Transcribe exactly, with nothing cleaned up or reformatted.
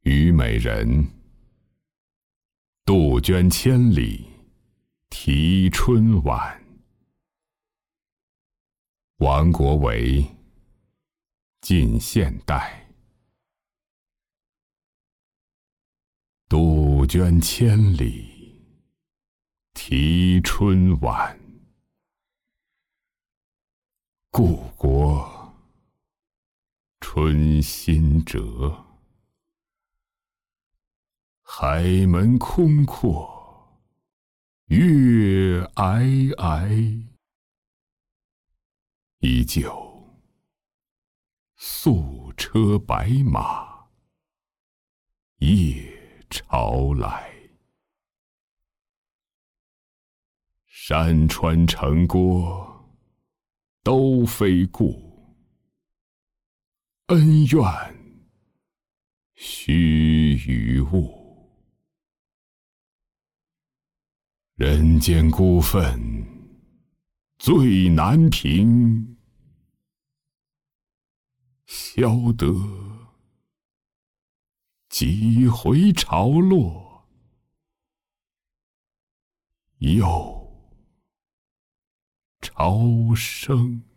虞美人，杜鹃千里啼春晚。王国维，近现代。杜鹃千里啼春晚，故国春心折。海门空阔，月皑皑，依旧素车白马夜朝来。山川城郭都非故，恩怨须臾物。人间孤愤最难平，消得几回潮落，又潮生。